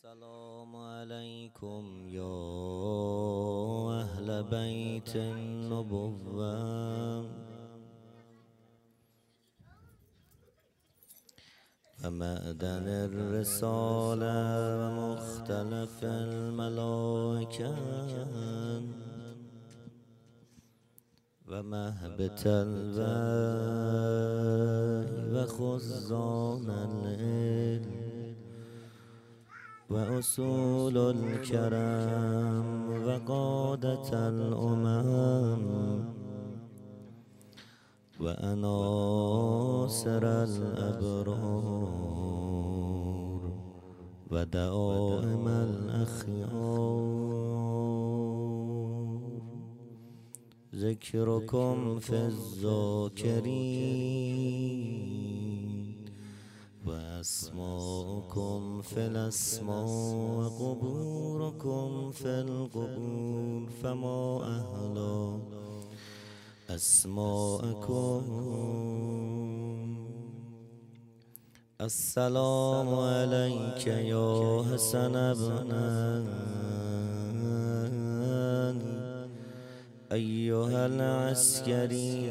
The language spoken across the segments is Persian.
السلام عليكم يا أهل بيت النبوة ومعدن الرسالة ومختلف الملائكة ومهبط الوحي وخزان العلم وأصول الكرم وقادة الأمم وأناصر الأبرار ودوائم الأخيار ذكركم في الذاكرين وأسماؤكم في الأسماء وقبوركم في القبور فما أهلا أسماءكم. السلام عليك يا حسن ابن أيها العسكري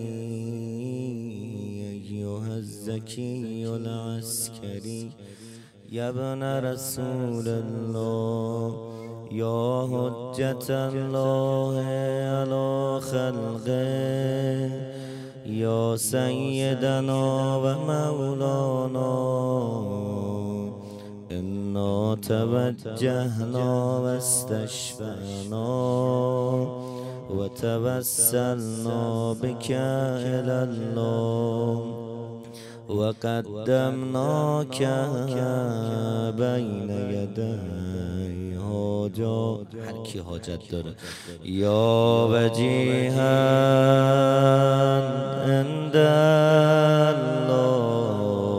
أيها الزكي العسكري يا ابن رسول الله يا حجة الله على خلقه يا سيدنا ومولانا إنا توجهنا واستشفعنا وتوسلنا بك إلى الله وقدمناك بين يدي حاجات هر کی حاجت داره یا وجیها عند الله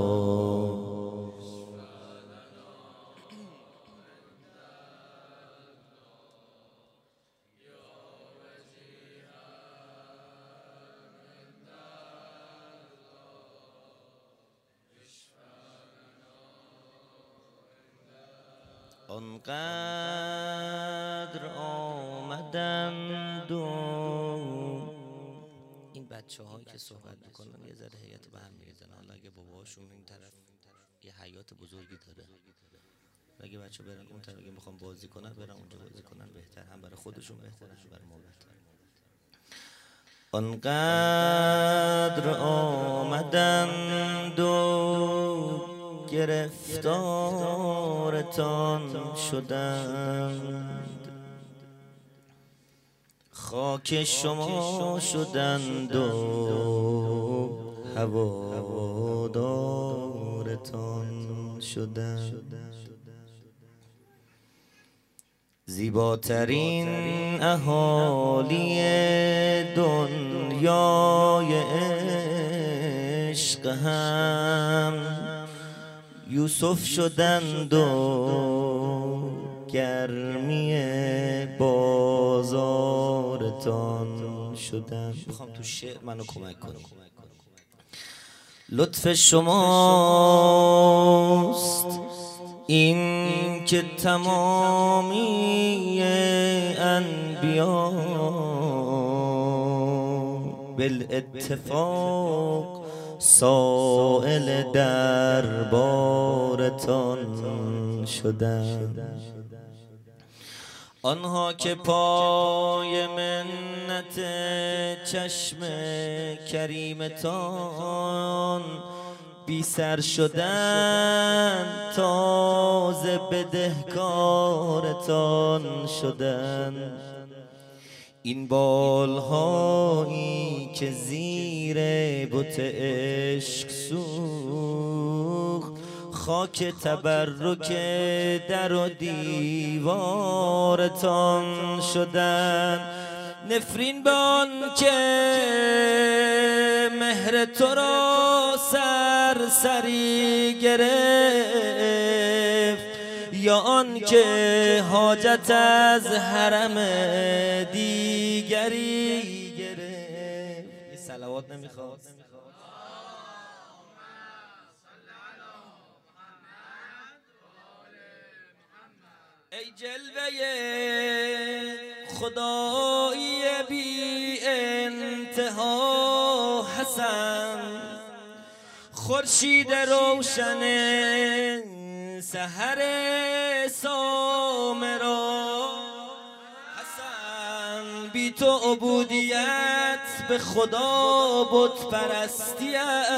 آنقدر آمدند و این بچه هایی که صحبت میکنن یه ذره هیئت به هم میریزن. حالا اگه باباشون این طرف یه حیات بزرگی داره، اگه بچه برن اون طرف اگه میخوام بازی کنن برن اونجا بازی کنن، بهتر، هم برای خودشون بهتر هم برای ما بهتر. آنقدر آمدند و گرفتارتان شدند، خاک شما شدند و هوادارتان شدند. زیباترین اهالی دنیای عشق هم یوسف شدند و گرمی بازارتان شدند. میخوام تو شعر منو کمک کنم. لطف شماست این که تمامی انبیا بالاتفاق سائل دربارتان شدند. آنها که پای منت چشم کریمتان بی سر شدند، تازه بدهکارتان شدند. این بالهایی که زیر بت عشق سوخت، خاک تبرک در و دیوارتان شدند. نفرین به آن که مهر تو را سرسری گرفت، یا آن که حاجت از حرم دیگری گرفت. یه صلوات نمیخواد؟ ای جلوه خدایی بی انتها حسن، خورشید روشن سحر سامرا حسن، بی تو عبودیت به خدا بت پرستی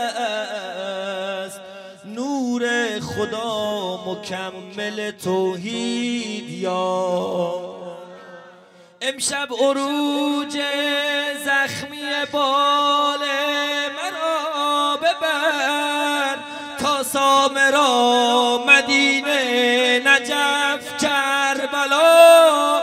است، نور خدا مکمل توحید یا امشب عروج زخمی بال مرا ببر تا سامرا مدینه نجف کربلا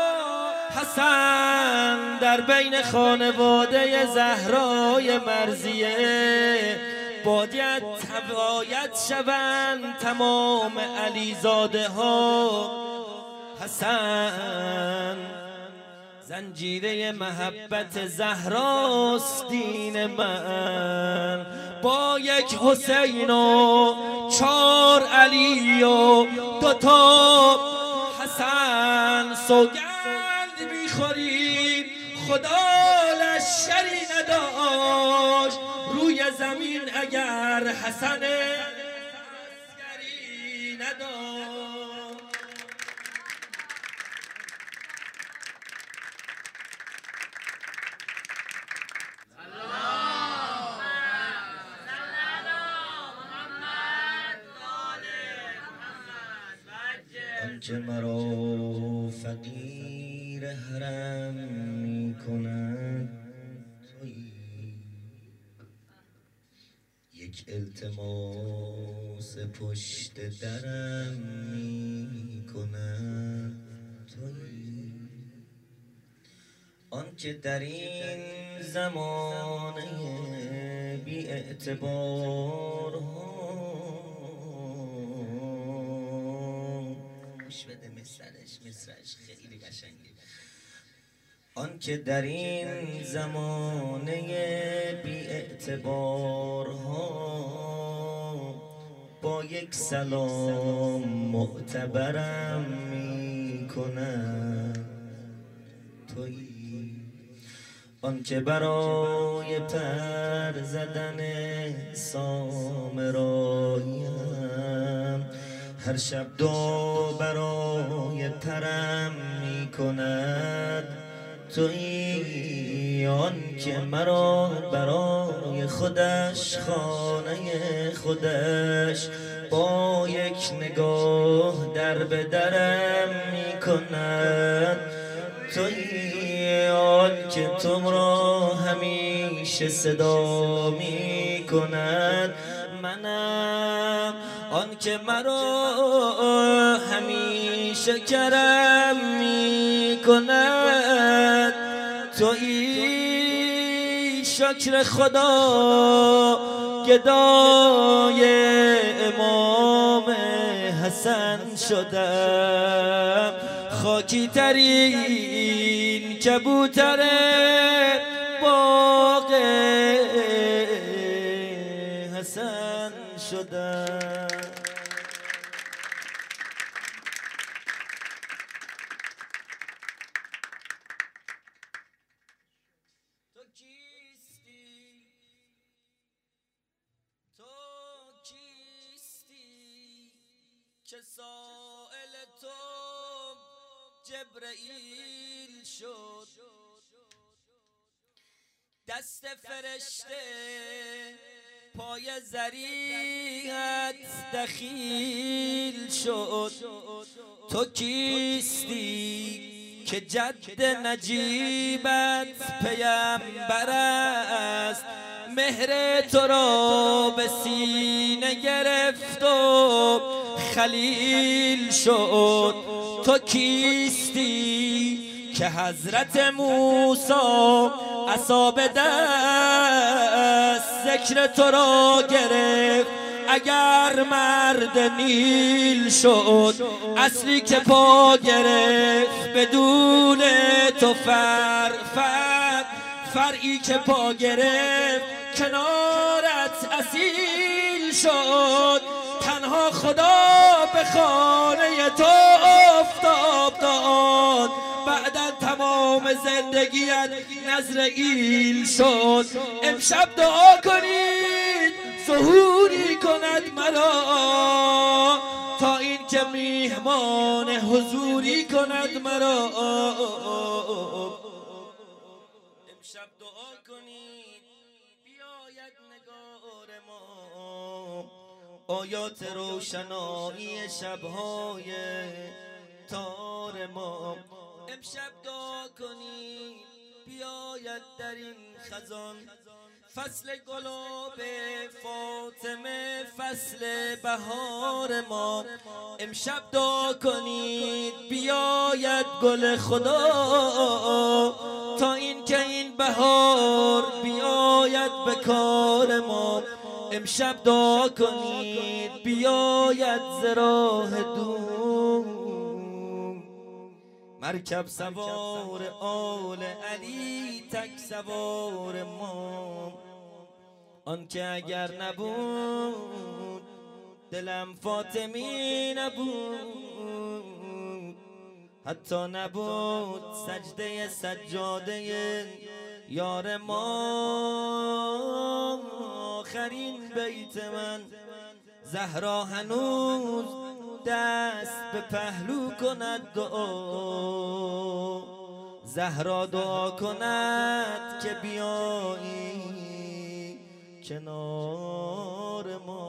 حسن، در بین خانواده زهرای مرضیه باید تباید شوند تمام علیزاده ها حسن، زنجیره محبت زهراست دین من، با یک حسین و 4 علی و 2 تا حسن سوگند میخوریم خدا لشکری نداشت روی زمین اگر حسن عسکری نداشت. آنچه مرا فقیر حرم می کند تویی، یک التماس پشت درم می کند تویی، آنچه در این زمانه بی اعتبار بده مصرش خیلی قشنگه، آنکه در این زمانه بی اعتبارها با یک سلام معتبرم می کند تویی، آنکه برای پر زدن سامراییم هر شب دو برای پرم می کند تویی، آن که مرا برای خودش خانه خودش با یک نگاه در به درم می کند تویی، آن که تو را همیشه صدا می کند منم، آن که مرا همیشه کرم می کند تویی، شکر خدا گدای امام حسن شدم، خاکی ترین کبوتر باغ حسن شدم. تو کیستی که سائل تو جبرئیل شد، دست فرشته پای ذریعت دخیل شد، تو کیستی که جد نجیبت پیامبر است، مهر تو را به سینه گرفت و خلیل شد، تو کیستی که حضرت موسی عصا به دست ذکر تو را گرفت، اگر مرد نیل شد اصلی که پا گرفت، بدون تو فرعی که پا گرفت کنارت اصیل شد، تنها خدا به خانه تو افتاد تمام زندگیت نزرعیل شد. امشب دعا کنید ظهوری کند مرا، تا این که میهمان حضوری کند مرا. امشب دعا کنید بیاید نگار ما، آیات روشنایی شبهای تار ما. امشب دعا کنید بیاید در این خزان فصل گلاب فاطمه، فصل بهار ما. امشب دعا کنید بیاید گل خدا، تا این که این بهار بیاید به کار ما. امشب دعا کنید بیاید ز راه دور مرکب سوار آل علی، تک سوار ما. آن که اگر نبود دلم فاطمی نبود، حتی نبود سجده سجاده یار ما. آخرین بیت من زهرا هنوز دست به پهلو کند دعا، زهرا دعا کند که بیایی کنار ما.